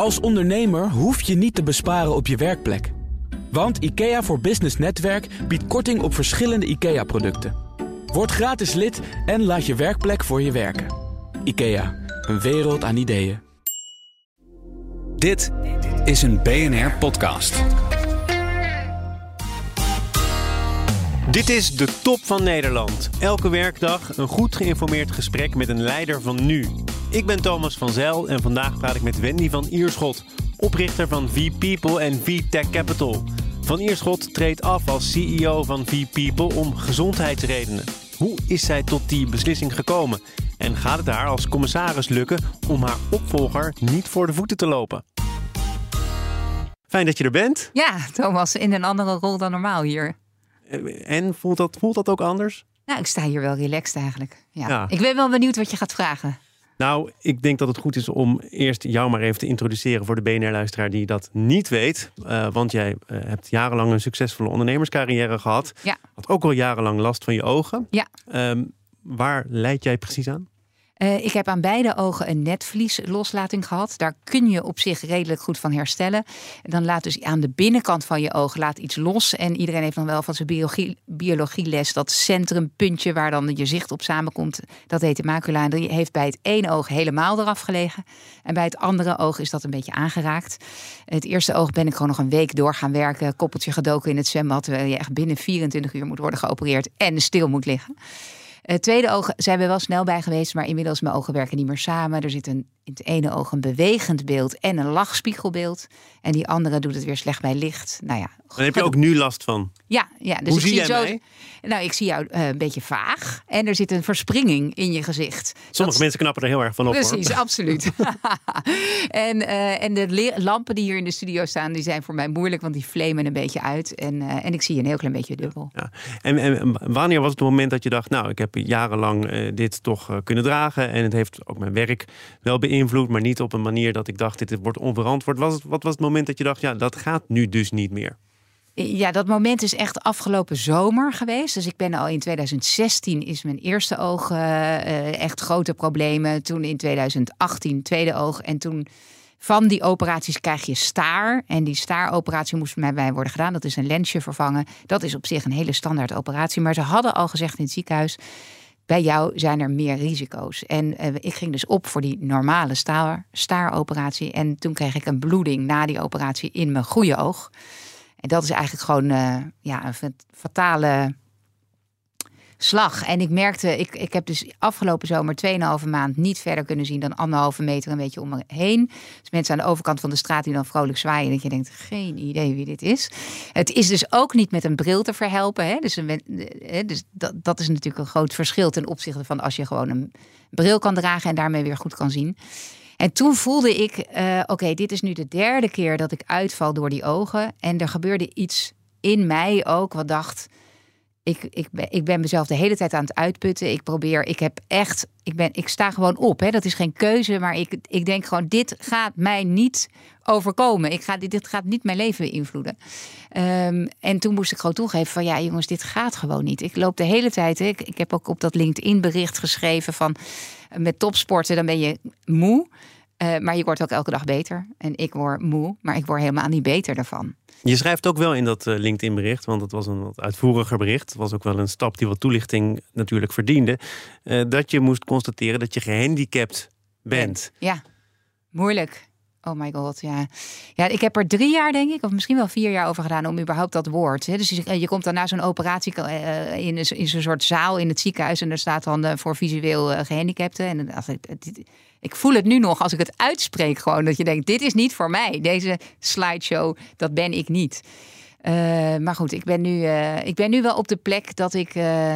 Als ondernemer hoef je niet te besparen op je werkplek. Want IKEA voor Business Netwerk biedt korting op verschillende IKEA-producten. Word gratis lid en laat je werkplek voor je werken. IKEA, een wereld aan ideeën. Dit is een BNR-podcast. Dit is de top van Nederland. Elke werkdag een goed geïnformeerd gesprek met een leider van nu. Ik ben Thomas van Zijl en vandaag praat ik met Wendy van Ierschot, oprichter van V-People en V-Tech Capital. Van Ierschot treedt af als CEO van V-People om gezondheidsredenen. Hoe is zij tot die beslissing gekomen? En gaat het haar als commissaris lukken om haar opvolger niet voor de voeten te lopen? Fijn dat je er bent. Ja, Thomas, in een andere rol dan normaal hier. En voelt dat ook anders? Nou, ik sta hier wel relaxed eigenlijk. Ja. Ik ben wel benieuwd wat je gaat vragen. Nou, ik denk dat het goed is om eerst jou maar even te introduceren voor de BNR-luisteraar die dat niet weet. Want jij hebt jarenlang een succesvolle ondernemerscarrière gehad. Ja. Had ook al jarenlang last van je ogen. Ja. Waar leid jij precies aan? Ik heb aan beide ogen een netvliesloslating gehad. Daar kun je op zich redelijk goed van herstellen. En dan laat dus aan de binnenkant van je oog laat iets los. En iedereen heeft dan wel van zijn biologieles dat centrumpuntje waar dan je zicht op samenkomt. Dat heet de macula. En die heeft bij het ene oog helemaal eraf gelegen. En bij het andere oog is dat een beetje aangeraakt. Het eerste oog ben ik gewoon nog een week door gaan werken. Koppeltje gedoken in het zwembad. Terwijl je echt binnen 24 uur moet worden geopereerd en stil moet liggen. Het tweede oog zijn we wel snel bij geweest, maar inmiddels mijn ogen werken niet meer samen. Er zit in het ene oog een bewegend beeld en een lachspiegelbeeld. En die andere doet het weer slecht bij licht. Nou ja, Daar heb je ook nu last van. Ja, dus hoe zie jij mij? Nou, ik zie jou een beetje vaag. En er zit een verspringing in je gezicht. Sommige mensen knappen er heel erg van op. Precies, hoor. absoluut. En de lampen die hier in de studio staan, die zijn voor mij moeilijk, want die flamen een beetje uit. En ik zie een heel klein beetje dubbel. Ja. En wanneer was het moment dat je dacht, nou, ik heb jarenlang dit toch kunnen dragen en het heeft ook mijn werk wel beïnvloed, maar niet op een manier dat ik dacht, dit wordt onverantwoord. Wat was het moment dat je dacht, ja, dat gaat nu dus niet meer? Ja, dat moment is echt afgelopen zomer geweest. Dus ik ben al in 2016 is mijn eerste oog echt grote problemen. Toen in 2018 tweede oog. En toen van die operaties krijg je staar. En die staaroperatie moest bij mij worden gedaan. Dat is een lensje vervangen. Dat is op zich een hele standaard operatie. Maar ze hadden al gezegd in het ziekenhuis, bij jou zijn er meer risico's. En ik ging dus op voor die normale staaroperatie. En toen kreeg ik een bloeding na die operatie in mijn goede oog. En dat is eigenlijk gewoon een fatale slag. En ik merkte, ik heb dus afgelopen zomer 2,5 maand niet verder kunnen zien dan 1,5 meter een beetje om me heen. Dus mensen aan de overkant van de straat die dan vrolijk zwaaien. Dat je denkt, geen idee wie dit is. Het is dus ook niet met een bril te verhelpen. Hè? Dus dat is natuurlijk een groot verschil ten opzichte van als je gewoon een bril kan dragen en daarmee weer goed kan zien. En toen voelde ik, oké, dit is nu de derde keer dat ik uitval door die ogen. En er gebeurde iets in mij ook wat dacht, ik ben mezelf de hele tijd aan het uitputten. Ik sta gewoon op. Hè? Dat is geen keuze, maar ik denk gewoon, dit gaat mij niet overkomen. Dit gaat niet mijn leven beïnvloeden. En toen moest ik gewoon toegeven van, ja jongens, dit gaat gewoon niet. Ik loop de hele tijd, ik heb ook op dat LinkedIn bericht geschreven van, met topsporten dan ben je moe. Maar je wordt ook elke dag beter. En ik word moe, maar ik word helemaal niet beter daarvan. Je schrijft ook wel in dat LinkedIn-bericht, want het was een wat uitvoeriger bericht. Het was ook wel een stap die wat toelichting natuurlijk verdiende. Dat je moest constateren dat je gehandicapt bent. Ja, moeilijk. Oh my god, ja. Ja, ik heb er 3 jaar, denk ik, of misschien wel 4 jaar over gedaan om überhaupt dat woord. Hè. Dus je komt dan na zo'n operatie in zo'n soort zaal in het ziekenhuis en er staat dan voor visueel gehandicapten. En ik voel het nu nog als ik het uitspreek gewoon, dat je denkt, dit is niet voor mij. Deze slideshow, dat ben ik niet. Maar goed, ik ben nu wel op de plek dat ik...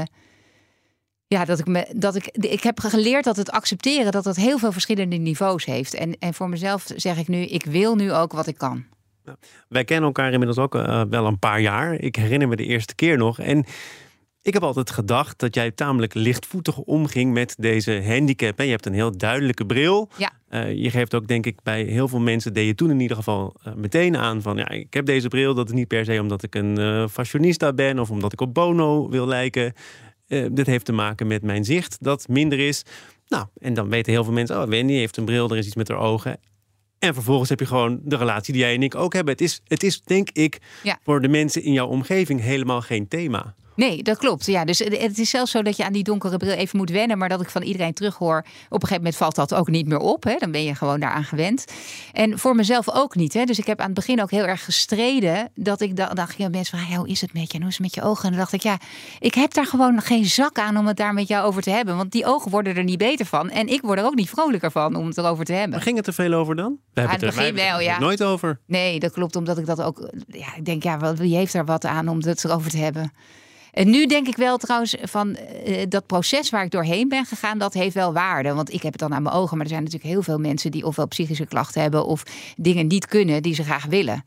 ik heb geleerd dat het accepteren dat het heel veel verschillende niveaus heeft. En voor mezelf zeg ik nu, ik wil nu ook wat ik kan. Ja, wij kennen elkaar inmiddels ook wel een paar jaar. Ik herinner me de eerste keer nog. En ik heb altijd gedacht dat jij tamelijk lichtvoetig omging met deze handicap. Je hebt een heel duidelijke bril. Ja. Je geeft ook, denk ik, bij heel veel mensen, deed je toen in ieder geval meteen aan van, ja, ik heb deze bril. Dat is niet per se omdat ik een fashionista ben of omdat ik op Bono wil lijken. Dit heeft te maken met mijn zicht dat minder is. Nou, en dan weten heel veel mensen, Wendy heeft een bril, er is iets met haar ogen. En vervolgens heb je gewoon de relatie die jij en ik ook hebben. Het is denk ik, voor de mensen in jouw omgeving helemaal geen thema. Nee, dat klopt. Ja, dus het is zelfs zo dat je aan die donkere bril even moet wennen. Maar dat ik van iedereen terughoor, op een gegeven moment valt dat ook niet meer op. Hè? Dan ben je gewoon daaraan gewend. En voor mezelf ook niet. Hè? Dus ik heb aan het begin ook heel erg gestreden. Dat ik dacht, mensen van, hoe is het met je? En hoe is het met je ogen? En dan dacht ik, ik heb daar gewoon geen zak aan om het daar met jou over te hebben. Want die ogen worden er niet beter van. En ik word er ook niet vrolijker van om het erover te hebben. Maar ging het er veel over dan? Aan het begin wel, ja. Nooit over. Nee, dat klopt. Omdat ik dat ook... Ja, ik denk, wie heeft er wat aan om het erover te hebben? En nu denk ik wel trouwens van dat proces waar ik doorheen ben gegaan, dat heeft wel waarde. Want ik heb het dan aan mijn ogen. Maar er zijn natuurlijk heel veel mensen die ofwel psychische klachten hebben of dingen niet kunnen die ze graag willen.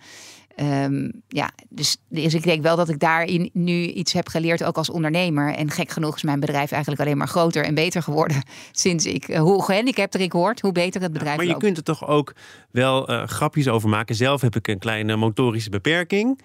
Dus ik denk wel dat ik daarin nu iets heb geleerd, ook als ondernemer. En gek genoeg is mijn bedrijf eigenlijk alleen maar groter en beter geworden. Sinds ik, hoe gehandicapter ik word, hoe beter het bedrijf loopt. Maar je kunt er toch ook wel grapjes over maken. Zelf heb ik een kleine motorische beperking.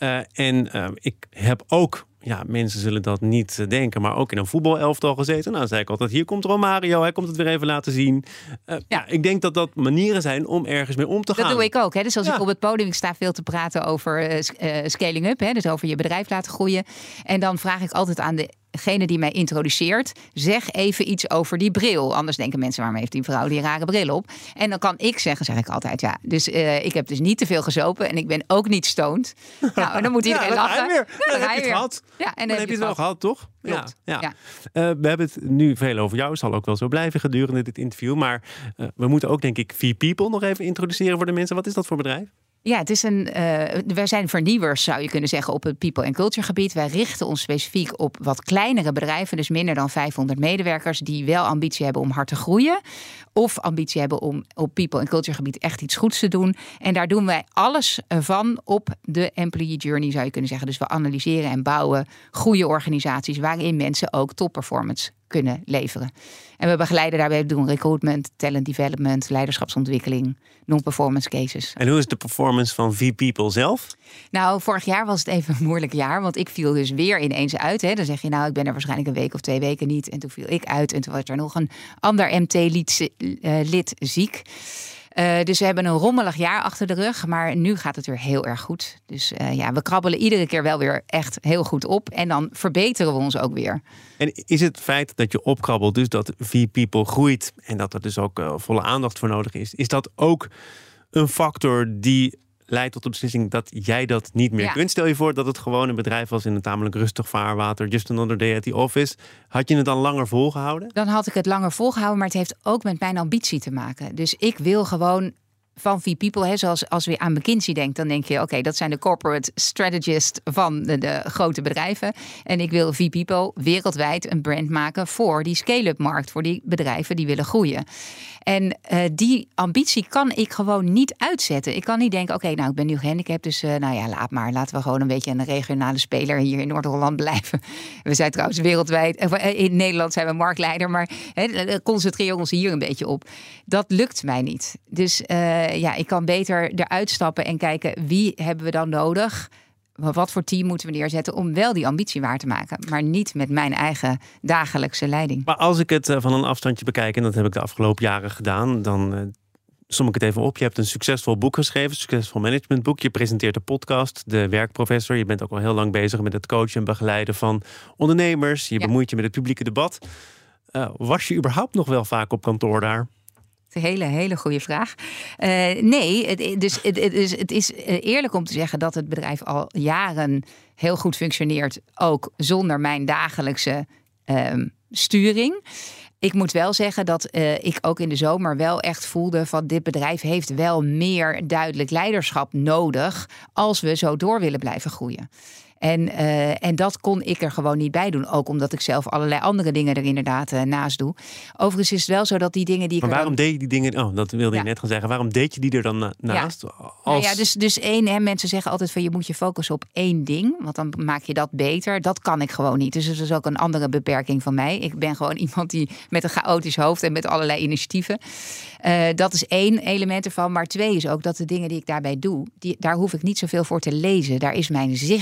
Ik heb ook... Ja, mensen zullen dat niet denken, maar ook in een voetbalelftal gezeten. Nou, zei ik altijd, hier komt Romario, hij komt het weer even laten zien. Ik denk dat manieren zijn om ergens mee om te gaan. Dat doe ik ook. Hè? Dus als ik op het podium sta veel te praten over scaling up, hè? Dus over je bedrijf laten groeien. En dan vraag ik altijd aan degene die mij introduceert, zeg even iets over die bril. Anders denken mensen, waarom heeft die vrouw die rare bril op? En dan kan ik zeggen, zeg ik altijd, Dus ik heb dus niet te veel gezopen en ik ben ook niet stoned. Nou, en dan moet iedereen lachen. Dan heb je het gehad. Ja, en dan heb je het wel gehad, toch? Klopt. Ja. We hebben het nu veel over jou. Zal ook wel zo blijven gedurende dit interview. Maar we moeten ook, denk ik, V-People nog even introduceren voor de mensen. Wat is dat voor bedrijf? Ja, het is wij zijn vernieuwers, zou je kunnen zeggen, op het people en culture gebied. Wij richten ons specifiek op wat kleinere bedrijven, dus minder dan 500 medewerkers, die wel ambitie hebben om hard te groeien. Of ambitie hebben om op people en culture gebied echt iets goeds te doen. En daar doen wij alles van op de employee journey, zou je kunnen zeggen. Dus we analyseren en bouwen goede organisaties waarin mensen ook topperformance kunnen leveren. En we begeleiden daarbij, doen recruitment, talent development, leiderschapsontwikkeling, non-performance cases. En hoe is de performance van V-People zelf? Nou, vorig jaar was het even een moeilijk jaar, want ik viel dus weer ineens uit. Hè. Dan zeg je, ik ben er waarschijnlijk een week of 2 weken niet. En toen viel ik uit en toen was er nog een ander MT-lid ziek. Dus we hebben een rommelig jaar achter de rug. Maar nu gaat het weer heel erg goed. Dus we krabbelen iedere keer wel weer echt heel goed op. En dan verbeteren we ons ook weer. En is het feit dat je opkrabbelt, dus dat V-People groeit en dat er dus ook volle aandacht voor nodig is dat ook een factor die leidt tot de beslissing dat jij dat niet meer kunt? Stel je voor dat het gewoon een bedrijf was in een tamelijk rustig vaarwater, just another day at the office. Had je het dan langer volgehouden? Dan had ik het langer volgehouden, maar het heeft ook met mijn ambitie te maken. Dus ik wil gewoon van V-People, zoals als je aan McKinsey denkt, dan denk je, oké, dat zijn de corporate strategists van de grote bedrijven. En ik wil V-People wereldwijd een brand maken voor die scale-up markt, voor die bedrijven die willen groeien. En die ambitie kan ik gewoon niet uitzetten. Ik kan niet denken, oké, ik ben nu gehandicapt, dus laat maar. Laten we gewoon een beetje een regionale speler hier in Noord-Holland blijven. We zijn trouwens wereldwijd, in Nederland zijn we marktleider, maar concentreren we ons hier een beetje op. Dat lukt mij niet. Dus ik kan beter eruit stappen en kijken, wie hebben we dan nodig? Wat voor team moeten we neerzetten om wel die ambitie waar te maken, maar niet met mijn eigen dagelijkse leiding. Maar als ik het van een afstandje bekijk, en dat heb ik de afgelopen jaren gedaan, dan som ik het even op. Je hebt een succesvol boek geschreven, een succesvol managementboek. Je presenteert de podcast, De Werkprofessor. Je bent ook al heel lang bezig met het coachen en begeleiden van ondernemers. Je bemoeit je met het publieke debat. Was je überhaupt nog wel vaak op kantoor daar? Hele goede vraag. Nee, het is eerlijk om te zeggen dat het bedrijf al jaren heel goed functioneert. Ook zonder mijn dagelijkse sturing. Ik moet wel zeggen dat ik ook in de zomer wel echt voelde van dit bedrijf heeft wel meer duidelijk leiderschap nodig als we zo door willen blijven groeien. En dat kon ik er gewoon niet bij doen. Ook omdat ik zelf allerlei andere dingen er inderdaad naast doe. Overigens is het wel zo dat die dingen die ik... Maar waarom deed je die dingen... Oh, dat wilde je net gaan zeggen. Waarom deed je die er dan naast? Dus mensen zeggen altijd van je moet je focussen op 1 ding. Want dan maak je dat beter. Dat kan ik gewoon niet. Dus dat is ook een andere beperking van mij. Ik ben gewoon iemand die met een chaotisch hoofd en met allerlei initiatieven. Dat is 1 element ervan. Maar 2 is ook dat de dingen die ik daarbij doe, daar hoef ik niet zoveel voor te lezen. Daar is mijn zicht niet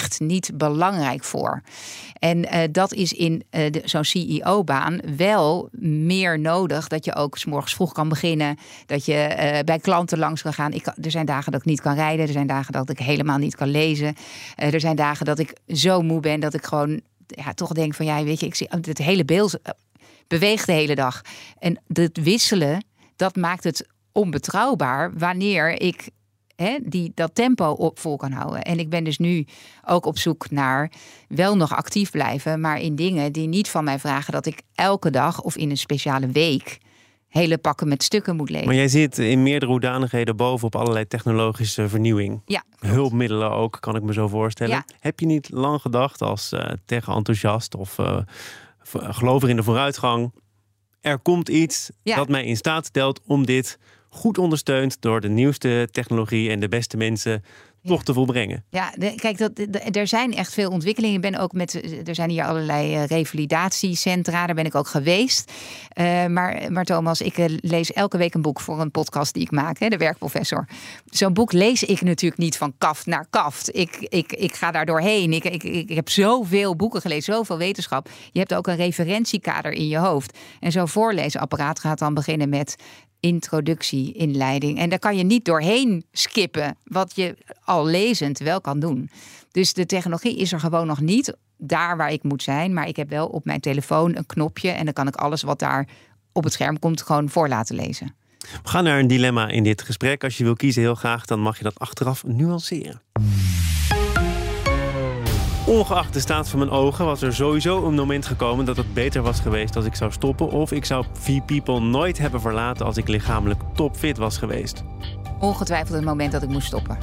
niet belangrijk voor. En dat is in zo'n CEO-baan wel meer nodig. Dat je ook 's morgens vroeg kan beginnen. Dat je bij klanten langs kan gaan. Er zijn dagen dat ik niet kan rijden. Er zijn dagen dat ik helemaal niet kan lezen. Er zijn dagen dat ik zo moe ben dat ik gewoon toch denk van weet je, ik zie het hele beeld beweegt de hele dag. En het wisselen, dat maakt het onbetrouwbaar wanneer ik dat tempo vol kan houden. En ik ben dus nu ook op zoek naar wel nog actief blijven, maar in dingen die niet van mij vragen dat ik elke dag of in een speciale week hele pakken met stukken moet lezen. Maar jij zit in meerdere hoedanigheden bovenop allerlei technologische vernieuwing. Ja. Hulpmiddelen ook, kan ik me zo voorstellen. Ja. Heb je niet lang gedacht als tech-enthousiast of gelover in de vooruitgang, er komt iets dat mij in staat stelt om dit goed ondersteund door de nieuwste technologie en de beste mensen toch te volbrengen. Ja, kijk, er zijn echt veel ontwikkelingen. Er zijn hier allerlei revalidatiecentra, daar ben ik ook geweest. Maar Thomas, ik lees elke week een boek voor een podcast die ik maak, de Werkprofessor. Zo'n boek lees ik natuurlijk niet van kaft naar kaft. Ik ga daar doorheen. Ik heb zoveel boeken gelezen, zoveel wetenschap. Je hebt ook een referentiekader in je hoofd. En zo'n voorleesapparaat gaat dan beginnen met introductie, inleiding. En daar kan je niet doorheen skippen, wat je al lezend wel kan doen. Dus de technologie is er gewoon nog niet daar waar ik moet zijn. Maar ik heb wel op mijn telefoon een knopje en dan kan ik alles wat daar op het scherm komt gewoon voor laten lezen. We gaan naar een dilemma in dit gesprek. Als je wil kiezen heel graag, dan mag je dat achteraf nuanceren. Ongeacht de staat van mijn ogen was er sowieso een moment gekomen dat het beter was geweest als ik zou stoppen. Of ik zou V-People nooit hebben verlaten als ik lichamelijk topfit was geweest. Ongetwijfeld het moment dat ik moest stoppen.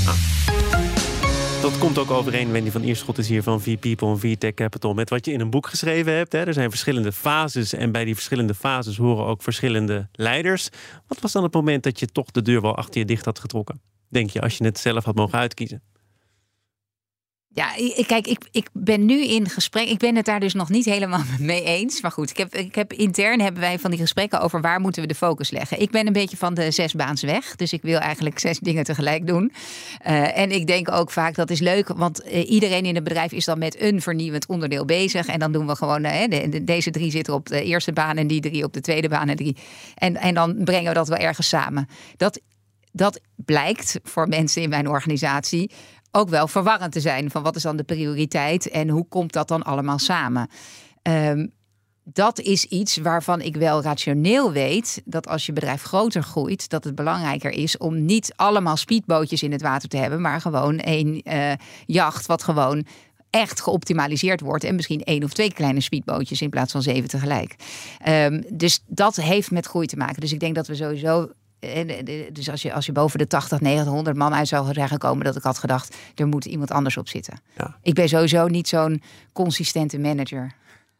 Dat komt ook overeen, Wendy van Ierschot is hier van V-People en V-Tech Capital, met wat je in een boek geschreven hebt. Er zijn verschillende fases en bij die verschillende fases horen ook verschillende leiders. Wat was dan het moment dat je toch de deur wel achter je dicht had getrokken? Denk je, als je het zelf had mogen uitkiezen? Ja, kijk, ik ben nu in gesprek. Ik ben het daar dus nog niet helemaal mee eens. Maar goed, intern hebben wij van die gesprekken over waar moeten we de focus leggen. Ik ben een beetje van de 6-baans weg. Dus ik wil eigenlijk 6 dingen tegelijk doen. En ik denk ook vaak dat is leuk. Want iedereen in het bedrijf is dan met een vernieuwend onderdeel bezig. En dan doen we gewoon, deze 3 zitten op de eerste baan en die 3 op de tweede baan. En dan brengen we dat wel ergens samen. Dat blijkt voor mensen in mijn organisatie ook wel verwarrend te zijn van wat is dan de prioriteit en hoe komt dat dan allemaal samen. Dat is iets waarvan ik wel rationeel weet dat als je bedrijf groter groeit, dat het belangrijker is om niet allemaal speedbootjes in het water te hebben, maar gewoon 1 jacht wat gewoon echt geoptimaliseerd wordt en misschien 1 of 2 kleine speedbootjes in plaats van 7 tegelijk. Dus dat heeft met groei te maken. Dus ik denk dat we sowieso. Dus als je boven de 80, 90, 100 man uit zou zijn gekomen, dat ik had gedacht, er moet iemand anders op zitten. Ja. Ik ben sowieso niet zo'n consistente manager.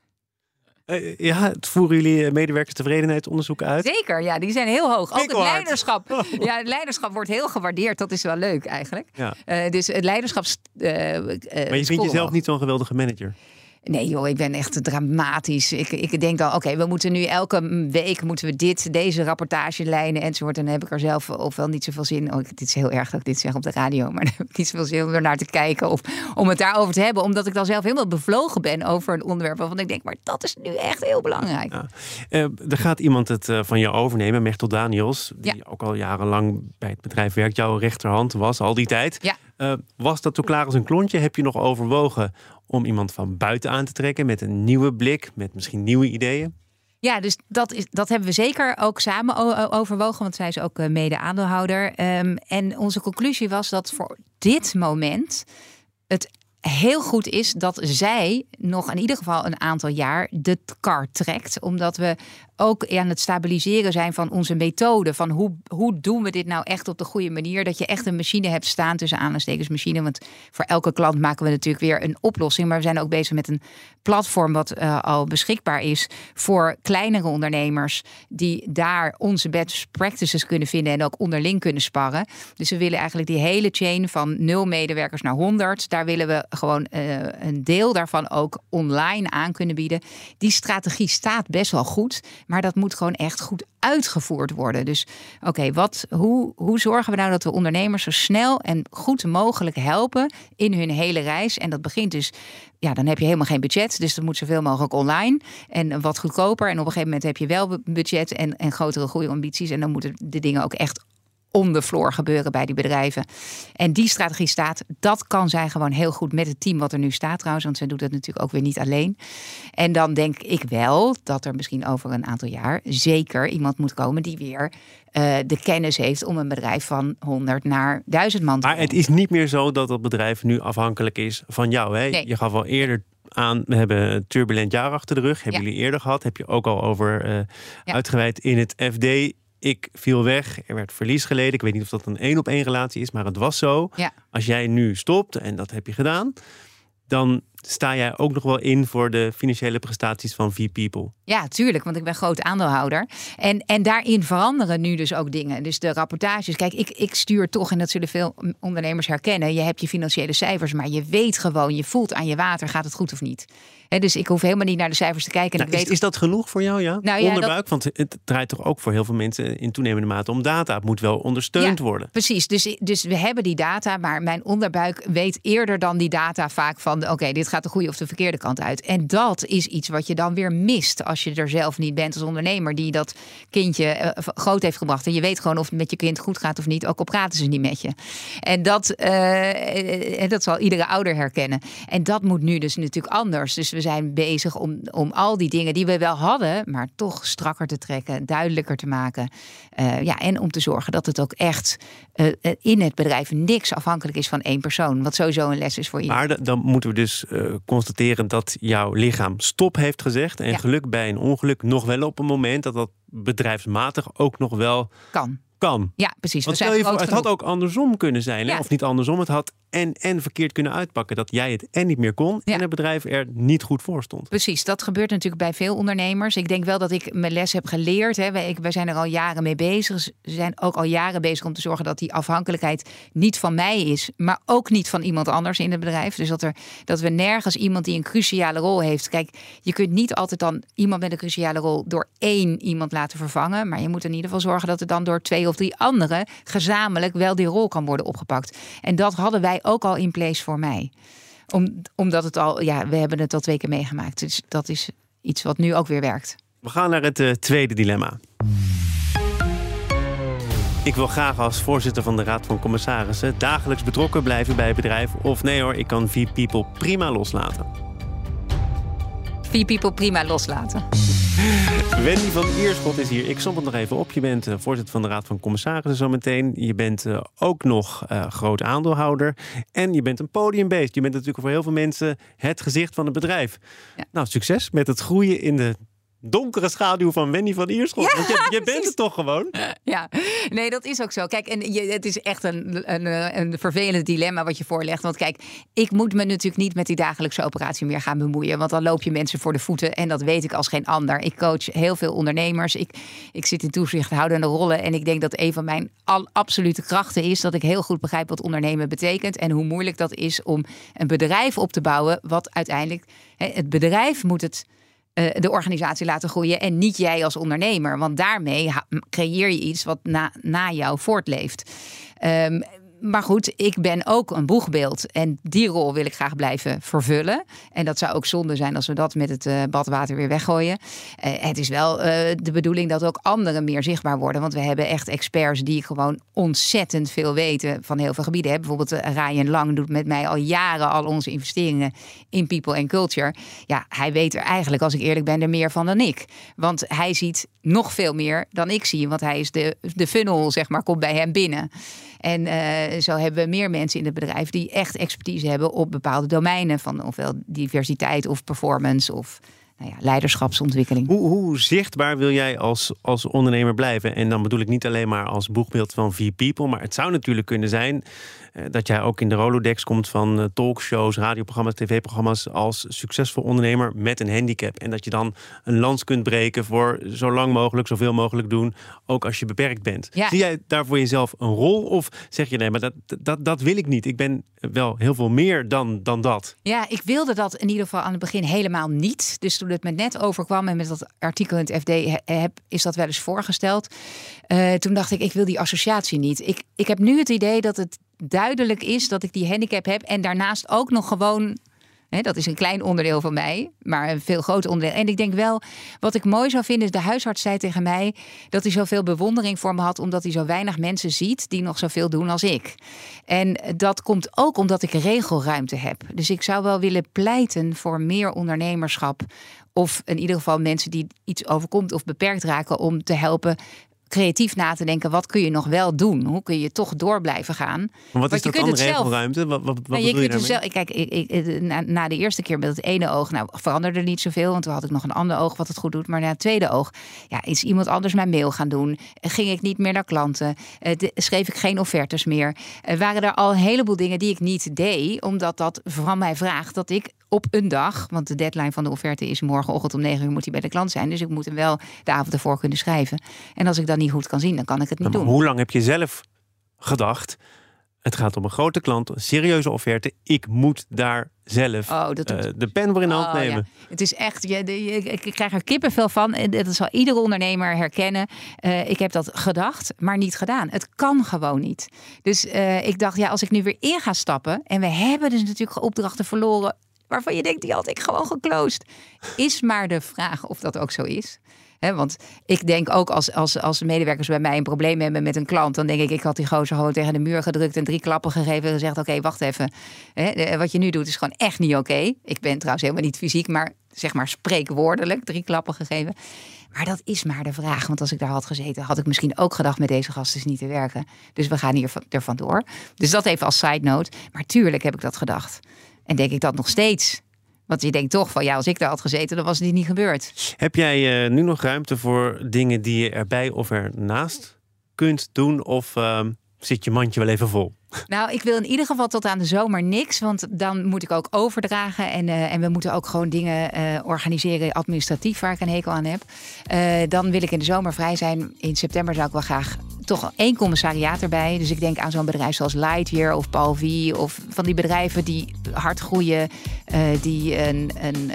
Het voeren jullie medewerkerstevredenheidsonderzoeken uit? Zeker, ja, die zijn heel hoog. Ook het leiderschap. Ja, het leiderschap wordt heel gewaardeerd. Dat is wel leuk eigenlijk. Ja. Dus het leiderschap. Maar je vindt jezelf niet zo'n geweldige manager? Nee joh, ik ben echt dramatisch. Ik denk dan, oké, we moeten nu elke week deze rapportagelijnen enzovoort. En dan heb ik er zelf ofwel niet zoveel zin. Dit is heel erg dat ik dit zeg op de radio, maar dan heb ik niet zoveel zin om er naar te kijken of om het daarover te hebben. Omdat ik dan zelf helemaal bevlogen ben over een onderwerp waarvan ik denk, maar dat is nu echt heel belangrijk. Ja. Er gaat iemand het van je overnemen, Mechtel Daniels, die ook al jarenlang bij het bedrijf werkt, jouw rechterhand was al die tijd. Ja. Was dat zo klaar als een klontje? Heb je nog overwogen om iemand van buiten aan te trekken met een nieuwe blik, met misschien nieuwe ideeën? Ja, dus dat hebben we zeker ook samen overwogen, want zij is ook mede-aandeelhouder. En onze conclusie was dat voor dit moment het heel goed is dat zij nog in ieder geval een aantal jaar de kar trekt. Omdat we ook aan het stabiliseren zijn van onze methode. Van hoe doen we dit nou echt op de goede manier? Dat je echt een machine hebt staan, tussen aanhalingstekens want voor elke klant maken we natuurlijk weer een oplossing. Maar we zijn ook bezig met een platform wat al beschikbaar is voor kleinere ondernemers die daar onze best practices kunnen vinden en ook onderling kunnen sparren. Dus we willen eigenlijk die hele chain van 0 medewerkers naar 100. Daar willen we gewoon een deel daarvan ook online aan kunnen bieden. Die strategie staat best wel goed. Maar dat moet gewoon echt goed uitgevoerd worden. Dus hoe zorgen we nou dat we ondernemers zo snel en goed mogelijk helpen in hun hele reis? En dat begint dus, dan heb je helemaal geen budget. Dus dan moet zoveel mogelijk online en wat goedkoper. En op een gegeven moment heb je wel budget en grotere groeiambities. En dan moeten de dingen ook echt on the floor gebeuren bij die bedrijven. En die strategie dat kan zij gewoon heel goed met het team wat er nu staat trouwens, want zij doet dat natuurlijk ook weer niet alleen. En dan denk ik wel dat er misschien over een aantal jaar zeker iemand moet komen die weer de kennis heeft om een bedrijf van 100 naar 1000 man te Maar het is niet meer zo dat dat bedrijf nu afhankelijk is van jou. Hè? Nee. Je gaf al eerder aan, we hebben een turbulent jaar achter de rug. Hebben jullie eerder gehad. Heb je ook al over uitgeweid in het FD. Ik viel weg, er werd verlies geleden. Ik weet niet of dat een 1-op-1 relatie is, maar het was zo. Ja. Als jij nu stopt, en dat heb je gedaan, dan sta jij ook nog wel in voor de financiële prestaties van V-People. Ja, tuurlijk, want ik ben groot aandeelhouder. En daarin veranderen nu dus ook dingen. Dus de rapportages. Kijk, ik stuur toch, en dat zullen veel ondernemers herkennen. Je hebt je financiële cijfers, maar je weet gewoon, je voelt aan je water, gaat het goed of niet. Dus ik hoef helemaal niet naar de cijfers te kijken. En Is dat genoeg voor jou, ja? Nou, ja, onderbuik? Want het draait toch ook voor heel veel mensen in toenemende mate om data. Het moet wel ondersteund worden. Precies, dus we hebben die data, maar mijn onderbuik weet eerder dan die data vaak van, oké, dit gaat de goede of de verkeerde kant uit. En dat is iets wat je dan weer mist als je er zelf niet bent als ondernemer die dat kindje groot heeft gebracht. En je weet gewoon of het met je kind goed gaat of niet, ook al praten ze niet met je. En dat zal iedere ouder herkennen. En dat moet nu dus natuurlijk anders. Dus we zijn bezig om al die dingen die we wel hadden, maar toch strakker te trekken, duidelijker te maken. En om te zorgen dat het ook echt in het bedrijf niks afhankelijk is van één persoon. Wat sowieso een les is voor iedereen. Maar dan moeten we dus constateren dat jouw lichaam stop heeft gezegd. En geluk bij een ongeluk nog wel op een moment dat bedrijfsmatig ook nog wel kan. Ja, precies. Want stel je voor, het had ook andersom kunnen zijn. Hè? Of niet andersom, het had en verkeerd kunnen uitpakken. Dat jij het en niet meer kon en het bedrijf er niet goed voor stond. Precies, dat gebeurt natuurlijk bij veel ondernemers. Ik denk wel dat ik mijn les heb geleerd. Wij zijn er al jaren mee bezig. We zijn ook al jaren bezig om te zorgen dat die afhankelijkheid niet van mij is, maar ook niet van iemand anders in het bedrijf. Dus dat we nergens iemand die een cruciale rol heeft. Kijk, je kunt niet altijd dan iemand met een cruciale rol door één iemand laten vervangen. Maar je moet in ieder geval zorgen dat er dan door 2 of 3 anderen gezamenlijk wel die rol kan worden opgepakt. En dat hadden wij ook al in place voor mij. Omdat het al, we hebben het al 2 keer meegemaakt. Dus dat is iets wat nu ook weer werkt. We gaan naar het tweede dilemma. Ik wil graag als voorzitter van de Raad van Commissarissen dagelijks betrokken blijven bij het bedrijf. Of nee hoor, ik kan V-People prima loslaten. V-People prima loslaten. Wendy van Ierschot is hier. Ik som het nog even op. Je bent voorzitter van de Raad van Commissarissen zometeen. Je bent ook nog groot aandeelhouder. En je bent een podiumbeest. Je bent natuurlijk voor heel veel mensen het gezicht van het bedrijf. Ja. Nou, succes met het groeien in de donkere schaduw van Wendy van Ierschot. Ja, want je bent het toch gewoon? Ja, nee, dat is ook zo. Kijk, en het is echt een vervelend dilemma wat je voorlegt. Want kijk, ik moet me natuurlijk niet met die dagelijkse operatie meer gaan bemoeien. Want dan loop je mensen voor de voeten. En dat weet ik als geen ander. Ik coach heel veel ondernemers. Ik zit in toezichthoudende rollen. En ik denk dat een van mijn absolute krachten is dat ik heel goed begrijp wat ondernemen betekent. En hoe moeilijk dat is om een bedrijf op te bouwen. Wat uiteindelijk, het bedrijf moet de organisatie laten groeien en niet jij als ondernemer. Want daarmee creëer je iets wat na jou voortleeft. Maar goed, ik ben ook een boegbeeld. En die rol wil ik graag blijven vervullen. En dat zou ook zonde zijn als we dat met het badwater weer weggooien. Het is wel de bedoeling dat ook anderen meer zichtbaar worden. Want we hebben echt experts die gewoon ontzettend veel weten van heel veel gebieden. Bijvoorbeeld Ryan Lang doet met mij al jaren al onze investeringen in people and culture. Ja, hij weet er eigenlijk, als ik eerlijk ben, er meer van dan ik. Want hij ziet nog veel meer dan ik zie. Want hij is de funnel, zeg maar, komt bij hem binnen. En zo hebben we meer mensen in het bedrijf die echt expertise hebben op bepaalde domeinen van ofwel diversiteit of performance of leiderschapsontwikkeling. Hoe zichtbaar wil jij als ondernemer blijven? En dan bedoel ik niet alleen maar als boegbeeld van V-People, maar het zou natuurlijk kunnen zijn dat jij ook in de Rolodex komt van talkshows, radioprogramma's, tv-programma's als succesvol ondernemer met een handicap. En dat je dan een lans kunt breken voor zo lang mogelijk, zoveel mogelijk doen, ook als je beperkt bent. Ja. Zie jij daar voor jezelf een rol of zeg je nee, maar dat wil ik niet. Ik ben wel heel veel meer dan dat. Ja, ik wilde dat in ieder geval aan het begin helemaal niet. Dus toen het me net overkwam en met dat artikel in het FD is dat wel eens voorgesteld. Toen dacht ik wil die associatie niet. Ik heb nu het idee dat het duidelijk is dat ik die handicap heb en daarnaast ook nog gewoon... dat is een klein onderdeel van mij, maar een veel groter onderdeel. En ik denk wel, wat ik mooi zou vinden is... de huisarts zei tegen mij dat hij zoveel bewondering voor me had... omdat hij zo weinig mensen ziet die nog zoveel doen als ik. En dat komt ook omdat ik regelruimte heb. Dus ik zou wel willen pleiten voor meer ondernemerschap... of in ieder geval mensen die iets overkomt of beperkt raken... om te helpen... creatief na te denken, wat kun je nog wel doen? Hoe kun je toch door blijven gaan? Maar wat is dat dan, regelruimte? Wat bedoel je daarmee? Kijk, na de eerste keer met het ene oog... veranderde er niet zoveel, want toen had ik nog een ander oog... wat het goed doet, maar na het tweede oog... is iemand anders mijn mail gaan doen. Ging ik niet meer naar klanten. Schreef ik geen offertes meer. Waren er al een heleboel dingen die ik niet deed... omdat dat van mij vraagt dat ik op een dag... want de deadline van de offerte is morgenochtend om 9 uur... moet hij bij de klant zijn. Dus ik moet hem wel de avond ervoor kunnen schrijven. En als ik dan niet goed kan zien, dan kan ik het niet doen. Hoe lang heb je zelf gedacht... het gaat om een grote klant, een serieuze offerte... ik moet daar zelf de pen voor in de hand nemen. Ja. Het is echt, ik krijg er kippenvel van. En dat zal iedere ondernemer herkennen. Ik heb dat gedacht, maar niet gedaan. Het kan gewoon niet. Dus ik dacht, als ik nu weer in ga stappen... en we hebben dus natuurlijk opdrachten verloren... waarvan je denkt, die had ik gewoon geclosed. Is maar de vraag of dat ook zo is. Want ik denk ook als medewerkers bij mij een probleem hebben met een klant... dan denk ik had die gozer gewoon tegen de muur gedrukt... en 3 klappen gegeven en gezegd, oké, wacht even. Wat je nu doet is gewoon echt niet oké. Ik ben trouwens helemaal niet fysiek, maar zeg maar spreekwoordelijk 3 klappen gegeven. Maar dat is maar de vraag. Want als ik daar had gezeten, had ik misschien ook gedacht... met deze gast is niet te werken. Dus we gaan er vandoor. Dus dat even als side note. Maar tuurlijk heb ik dat gedacht. En denk ik dat nog steeds... Want je denkt toch van, als ik daar had gezeten, dan was het niet gebeurd. Heb jij nu nog ruimte voor dingen die je erbij of ernaast kunt doen? Of zit je mandje wel even vol? Nou, ik wil in ieder geval tot aan de zomer niks. Want dan moet ik ook overdragen. En we moeten ook gewoon dingen organiseren administratief waar ik een hekel aan heb. Dan wil ik in de zomer vrij zijn. In september zou ik wel graag toch 1 commissariaat erbij. Dus ik denk aan zo'n bedrijf zoals Lightyear of Paul V. Of van die bedrijven die hard groeien. Die een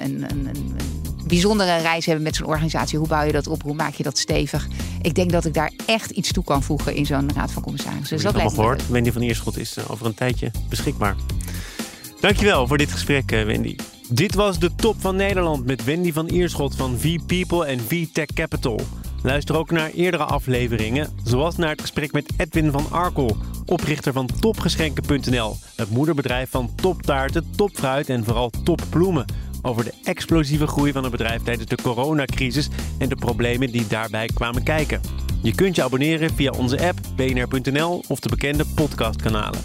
bijzondere reis hebben met zo'n organisatie. Hoe bouw je dat op? Hoe maak je dat stevig? Ik denk dat ik daar echt iets toe kan voegen in zo'n raad van commissarissen. Dus dat lijkt me gehoord. Wendy van Ierschot is over een tijdje beschikbaar. Dankjewel voor dit gesprek, Wendy. Dit was de Top van Nederland met Wendy van Ierschot van V-People en V-Tech Capital. Luister ook naar eerdere afleveringen, zoals naar het gesprek met Edwin van Arkel, oprichter van Topgeschenken.nl, het moederbedrijf van toptaarten, topfruit en vooral topbloemen. Over de explosieve groei van het bedrijf tijdens de coronacrisis en de problemen die daarbij kwamen kijken. Je kunt je abonneren via onze app, bnr.nl of de bekende podcastkanalen.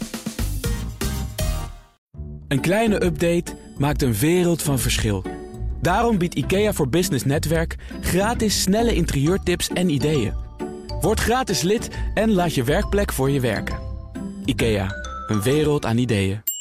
Een kleine update maakt een wereld van verschil. Daarom biedt IKEA voor Business Netwerk gratis snelle interieurtips en ideeën. Word gratis lid en laat je werkplek voor je werken. IKEA, een wereld aan ideeën.